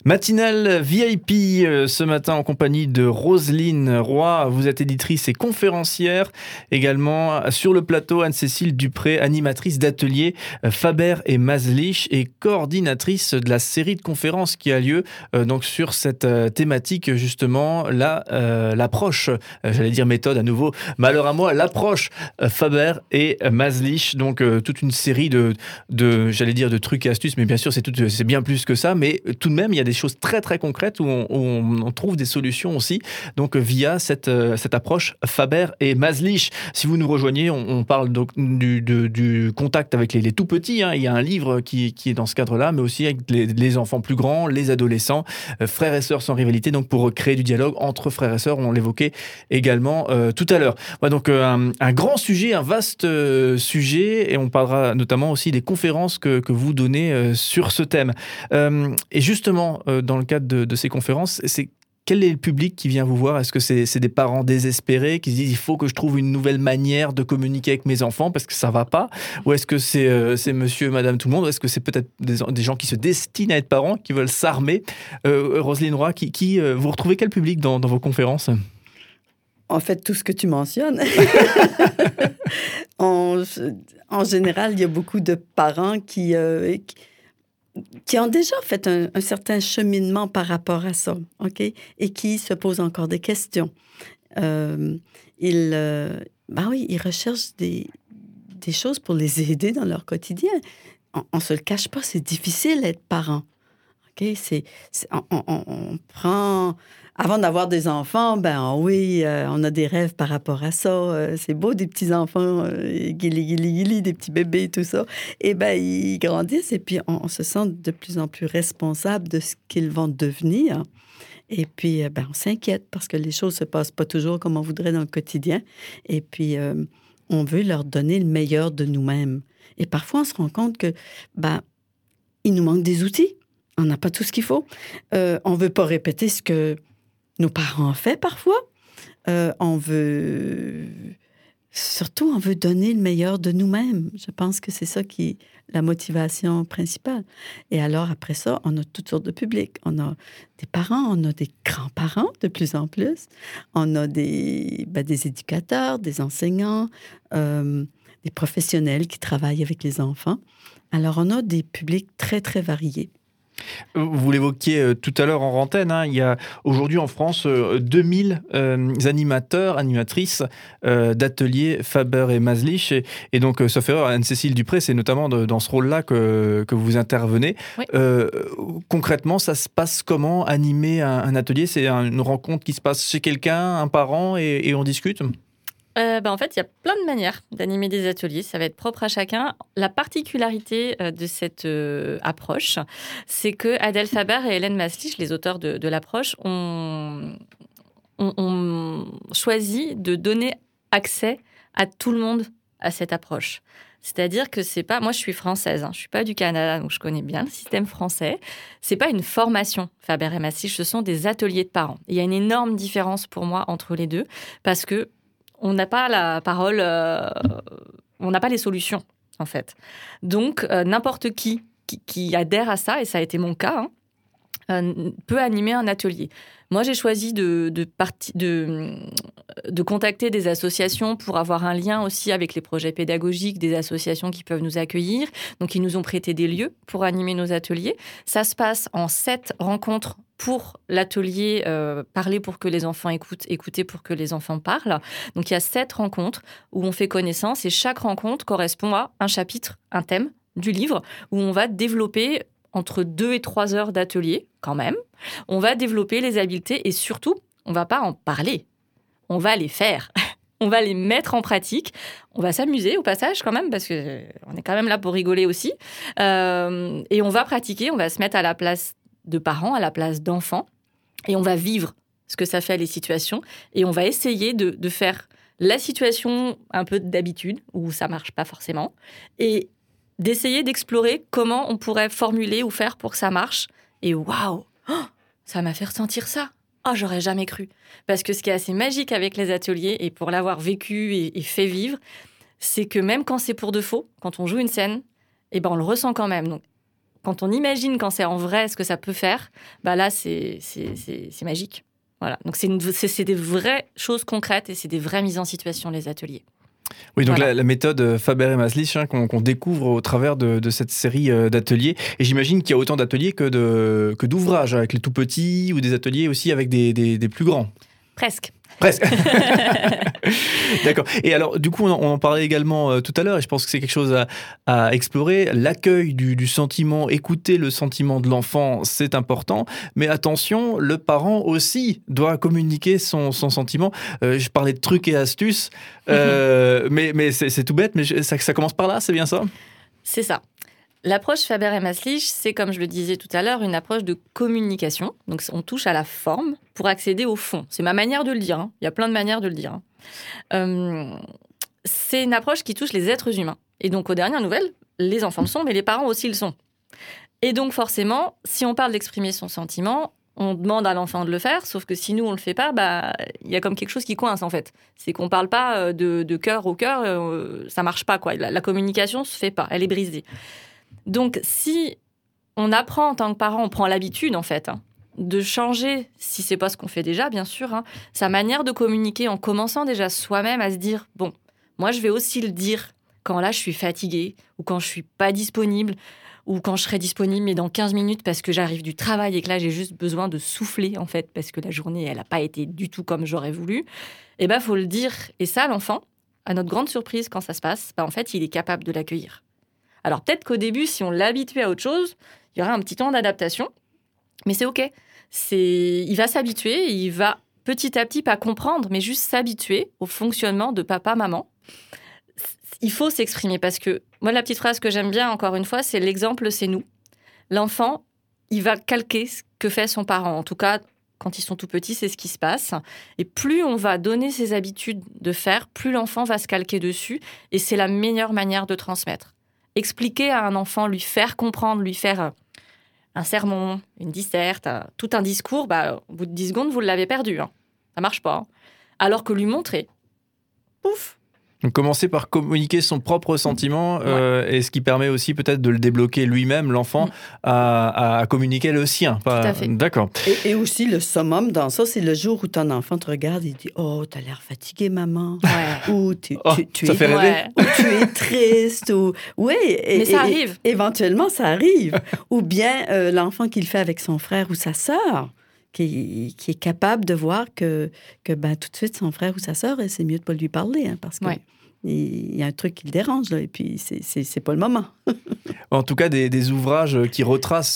Matinale VIP ce matin en compagnie de Roselyne Roy. Vous êtes éditrice et conférencière. Également sur le plateau, Anne-Cécile Dupré, animatrice d'atelier Faber et Maslich et coordinatrice de la série de conférences qui a lieu donc sur cette thématique justement, l'approche, j'allais dire méthode à nouveau, malheur à moi, l'approche Faber et Maslich. Donc toute une série de j'allais dire de trucs et astuces, mais bien sûr c'est bien plus que ça, mais tout de même il y a des choses très très concrètes où on trouve des solutions aussi, donc via cette approche Faber et Maslich. Si vous nous rejoignez, on parle donc du contact avec les tout petits, hein. Il y a un livre qui est dans ce cadre-là, mais aussi avec les enfants plus grands, les adolescents, frères et sœurs sans rivalité, donc pour créer du dialogue entre frères et sœurs, on l'évoquait également tout à l'heure. Ouais, donc un grand sujet, un vaste sujet, et on parlera notamment aussi des conférences que vous donnez sur ce thème. Et justement, dans le cadre de ces conférences, quel est le public qui vient vous voir? Est-ce que c'est des parents désespérés qui se disent il faut que je trouve une nouvelle manière de communiquer avec mes enfants parce que ça va pas? Ou est-ce que c'est monsieur, madame, tout le monde? Ou est-ce que c'est peut-être des gens qui se destinent à être parents, qui veulent s'armer? Roselyne Roy, vous retrouvez quel public dans vos conférences? En fait, tout ce que tu mentionnes. En général, il y a beaucoup de parents qui ont déjà fait un certain cheminement par rapport à ça, OK? Et qui se posent encore des questions. Ils recherchent des choses pour les aider dans leur quotidien. On ne se le cache pas, c'est difficile d'être parent. OK? On prend... Avant d'avoir des enfants, on a des rêves par rapport à ça. C'est beau, des petits-enfants, guili, des petits bébés, tout ça. Et ils grandissent et puis on se sent de plus en plus responsable de ce qu'ils vont devenir. Et puis, on s'inquiète parce que les choses ne se passent pas toujours comme on voudrait dans le quotidien. Et puis, on veut leur donner le meilleur de nous-mêmes. Et parfois, on se rend compte que, il nous manque des outils. On n'a pas tout ce qu'il faut. On ne veut pas répéter ce que nos parents ont fait parfois. On veut donner le meilleur de nous-mêmes. Je pense que c'est ça qui est la motivation principale. Et alors, après ça, on a toutes sortes de publics. On a des parents, on a des grands-parents de plus en plus. On a des éducateurs, des enseignants, des professionnels qui travaillent avec les enfants. Alors, on a des publics très, très variés. Vous l'évoquiez tout à l'heure en antenne, hein, il y a aujourd'hui en France 2000 animateurs, animatrices d'ateliers Faber et Maslich. Et donc, sauf erreur, Anne-Cécile Dupré, c'est notamment dans ce rôle-là que vous intervenez. Oui. Concrètement, ça se passe comment, animer un atelier? C'est une rencontre qui se passe chez quelqu'un, un parent, et on discute? En fait, il y a plein de manières d'animer des ateliers. Ça va être propre à chacun. La particularité de cette approche, c'est que Adèle Faber et Hélène Maslich, les auteurs de l'approche, ont choisi de donner accès à tout le monde à cette approche. C'est-à-dire que c'est pas... Moi, je suis française, hein, je suis pas du Canada, donc je connais bien le système français. C'est pas une formation, Faber et Maslich, ce sont des ateliers de parents. Il y a une énorme différence pour moi entre les deux, parce que on n'a pas la parole, on n'a pas les solutions, en fait. Donc, n'importe qui adhère à ça, et ça a été mon cas, peut animer un atelier. Moi, j'ai choisi de contacter des associations pour avoir un lien aussi avec les projets pédagogiques des associations qui peuvent nous accueillir. Donc, ils nous ont prêté des lieux pour animer nos ateliers. Ça se passe en 7 rencontres pour l'atelier Parler pour que les enfants écoutent, écouter pour que les enfants parlent. Donc, il y a 7 rencontres où on fait connaissance et chaque rencontre correspond à un chapitre, un thème du livre où on va développer entre 2 et 3 heures d'atelier, quand même. On va développer les habiletés et surtout, on ne va pas en parler. On va les faire. On va les mettre en pratique. On va s'amuser au passage quand même, parce qu'on est quand même là pour rigoler aussi. Et on va pratiquer, on va se mettre à la place de parents, à la place d'enfants. Et on va vivre ce que ça fait les situations. Et on va essayer de faire la situation un peu d'habitude, où ça ne marche pas forcément. Et d'essayer d'explorer comment on pourrait formuler ou faire pour que ça marche. Et waouh, ça m'a fait ressentir ça. Oh, j'aurais jamais cru. Parce que ce qui est assez magique avec les ateliers, et pour l'avoir vécu et fait vivre, c'est que même quand c'est pour de faux, quand on joue une scène, on le ressent quand même. Donc, quand on imagine quand c'est en vrai ce que ça peut faire, bah là, c'est magique. Voilà. Donc, c'est des vraies choses concrètes et c'est des vraies mises en situation, les ateliers. Oui, donc Voilà. la méthode Faber et Maslich qu'on découvre au travers de cette série d'ateliers. Et j'imagine qu'il y a autant d'ateliers que d'ouvrages, avec les tout petits ou des ateliers aussi avec des plus grands. Presque. D'accord. Et alors, du coup, on en parlait également tout à l'heure, et je pense que c'est quelque chose à explorer. L'accueil du sentiment, écouter le sentiment de l'enfant, c'est important. Mais attention, le parent aussi doit communiquer son sentiment. Je parlais de trucs et astuces, mais c'est tout bête, mais ça commence par là, c'est bien ça ? C'est ça. L'approche Faber et Maslich, c'est, comme je le disais tout à l'heure, une approche de communication. Donc, on touche à la forme pour accéder au fond. C'est ma manière de le dire. Il y a plein de manières de le dire. C'est une approche qui touche les êtres humains. Et donc, aux dernières nouvelles, les enfants le sont, mais les parents aussi le sont. Et donc, forcément, si on parle d'exprimer son sentiment, on demande à l'enfant de le faire, sauf que si nous, on ne le fait pas, il y a comme quelque chose qui coince, en fait. C'est qu'on ne parle pas de cœur au cœur, ça ne marche pas, quoi. La communication ne se fait pas, elle est brisée. Donc, si on apprend en tant que parent, on prend l'habitude, en fait, de changer, si c'est pas ce qu'on fait déjà, bien sûr, sa manière de communiquer en commençant déjà soi-même à se dire, bon, moi, je vais aussi le dire quand là, je suis fatiguée ou quand je suis pas disponible ou quand je serai disponible, mais dans 15 minutes parce que j'arrive du travail et que là, j'ai juste besoin de souffler, en fait, parce que la journée, elle n'a pas été du tout comme j'aurais voulu. Eh ben, faut le dire. Et ça, l'enfant, à notre grande surprise, quand ça se passe, en fait, il est capable de l'accueillir. Alors peut-être qu'au début, si on l'habituait à autre chose, il y aurait un petit temps d'adaptation, mais c'est OK. Il va s'habituer, il va petit à petit pas comprendre, mais juste s'habituer au fonctionnement de papa-maman. Il faut s'exprimer parce que moi, la petite phrase que j'aime bien, encore une fois, c'est l'exemple, c'est nous. L'enfant, il va calquer ce que fait son parent. En tout cas, quand ils sont tout petits, c'est ce qui se passe. Et plus on va donner ses habitudes de faire, plus l'enfant va se calquer dessus. Et c'est la meilleure manière de transmettre. Expliquer à un enfant, lui faire comprendre, lui faire un sermon, une disserte, tout un discours, au bout de 10 secondes, vous l'avez perdu. Ça marche pas. Alors que lui montrer, pouf. Donc, commencer par communiquer son propre sentiment, et ce qui permet aussi peut-être de le débloquer lui-même, l'enfant, à communiquer le sien. Tout à fait. D'accord. Et aussi, le summum dans ça, c'est le jour où ton enfant te regarde et dit « Oh, t'as l'air fatiguée, maman. » Ou tu ça fait rêver. Ou tu es triste. Oui, mais ça arrive. Éventuellement, ça arrive. Ou bien l'enfant qui le fait avec son frère ou sa sœur, qui est capable de voir que tout de suite, son frère ou sa sœur, c'est mieux de ne pas lui parler, parce que il y a un truc qui le dérange, là, et puis c'est pas le moment. En tout cas, des ouvrages qui retracent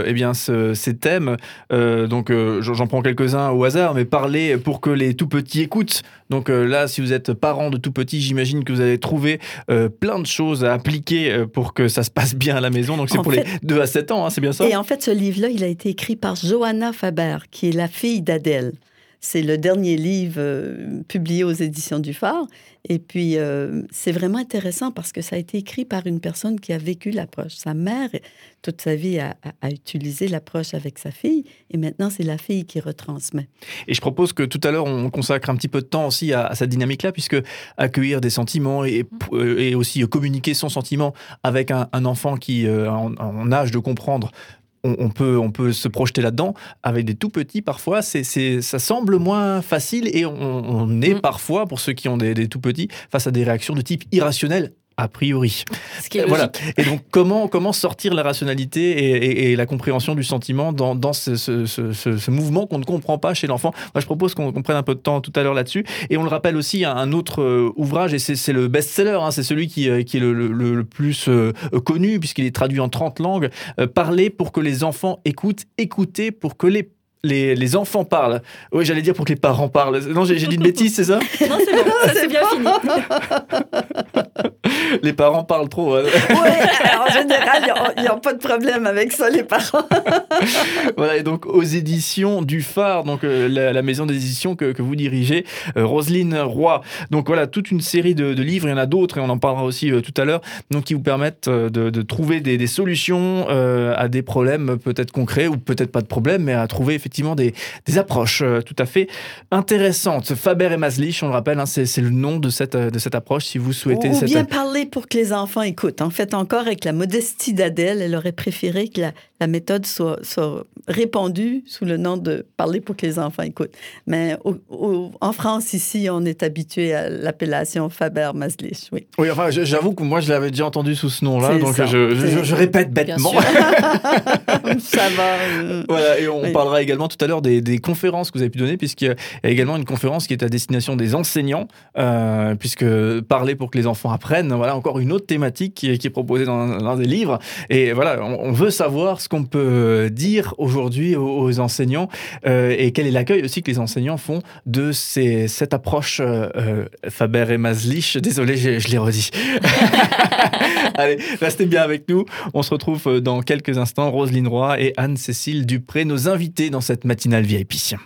ces thèmes. Donc, j'en prends quelques-uns au hasard, mais parler pour que les tout-petits écoutent. Donc là, si vous êtes parent de tout-petits, j'imagine que vous avez trouvé plein de choses à appliquer pour que ça se passe bien à la maison. Donc, c'est les 2 à 7 ans, c'est bien ça? Et en fait, ce livre-là, il a été écrit par Johanna Faber, qui est la fille d'Adèle. C'est le dernier livre publié aux éditions du Phare. Et puis, c'est vraiment intéressant parce que ça a été écrit par une personne qui a vécu l'approche. Sa mère, toute sa vie, a utilisé l'approche avec sa fille. Et maintenant, c'est la fille qui retransmet. Et je propose que tout à l'heure, on consacre un petit peu de temps aussi à cette dynamique-là, puisque accueillir des sentiments et aussi communiquer son sentiment avec un enfant qui en âge de comprendre, on peut se projeter là-dedans. Avec des tout petits, parfois, ça semble moins facile et on est parfois, pour ceux qui ont des tout petits, face à des réactions de type irrationnel, a priori. Ce qui est voilà. logique. Et donc, comment sortir la rationalité et la compréhension du sentiment dans ce mouvement qu'on ne comprend pas chez l'enfant? Moi, je propose qu'on prenne un peu de temps tout à l'heure là-dessus. Et on le rappelle aussi, un autre ouvrage, et c'est le best-seller, c'est celui qui est le plus connu, puisqu'il est traduit en 30 langues. Parler pour que les enfants écoutent, écouter pour que les enfants parlent. Oui, j'allais dire pour que les parents parlent. Non, j'ai dit une bêtise, c'est ça? Non, c'est bon, ça c'est bien fini. Les parents parlent trop. Oui, en général, il n'y a pas de problème avec ça, les parents. Voilà, et donc aux éditions du Phare, donc la maison d'édition que vous dirigez, Roselyne Roy. Donc voilà, toute une série de livres, il y en a d'autres, et on en parlera aussi tout à l'heure, donc qui vous permettent de trouver des solutions à des problèmes peut-être concrets, ou peut-être pas de problèmes, mais à trouver effectivement des approches tout à fait intéressantes. Faber et Maslich, on le rappelle, c'est le nom de cette approche, si vous souhaitez. Ou bien parler parler pour que les enfants écoutent. En fait, encore avec la modestie d'Adèle, elle aurait préféré que la méthode soit répandue sous le nom de parler pour que les enfants écoutent. Mais en France, ici, on est habitué à l'appellation Faber-Maslich, oui. Oui, enfin, j'avoue que moi, je l'avais déjà entendu sous ce nom-là, C'est donc ça. je répète bêtement. Ça va. Voilà, et on parlera également tout à l'heure des conférences que vous avez pu donner, puisqu'il y a également une conférence qui est à destination des enseignants, puisque parler pour que les enfants apprennent, voilà encore une autre thématique qui est proposée dans des livres. Et voilà, on veut savoir ce qu'on peut dire aujourd'hui aux enseignants et quel est l'accueil aussi que les enseignants font de cette approche Faber et Maslich. Désolé, je l'ai redit. Allez, restez bien avec nous. On se retrouve dans quelques instants. Roselyne Roy et Anne-Cécile Dupré, nos invités dans cette matinale VIP.